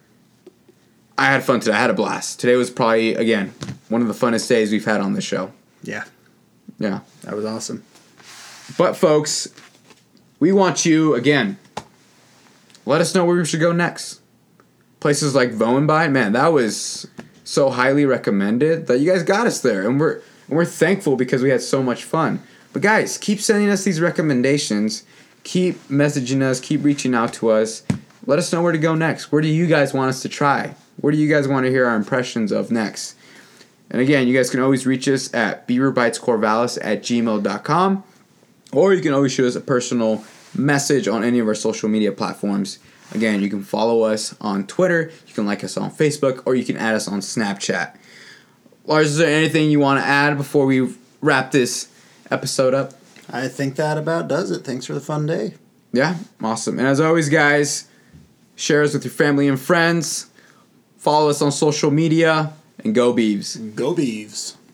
I had fun today. I had a blast. Today was probably, again, one of the funnest days we've had on this show. Yeah. Yeah. That was awesome. But, folks, we want you, again, let us know where we should go next. Places like Bow and Bine, man, that was so highly recommended that you guys got us there. And we're, and we're thankful because we had so much fun. But, guys, keep sending us these recommendations. Keep messaging us. Keep reaching out to us. Let us know where to go next. Where do you guys want us to try? Where do you guys want to hear our impressions of next? And again, you guys can always reach us at beaverbitescorvallis at gmail dot com. Or you can always shoot us a personal message on any of our social media platforms. Again, you can follow us on Twitter. You can like us on Facebook. Or you can add us on Snapchat. Lars, is there anything you want to add before we wrap this episode up? I think that about does it. Thanks for the fun day. Yeah, awesome. And as always, guys, share us with your family and friends. Follow us on social media, and go Beavs. Go Beavs.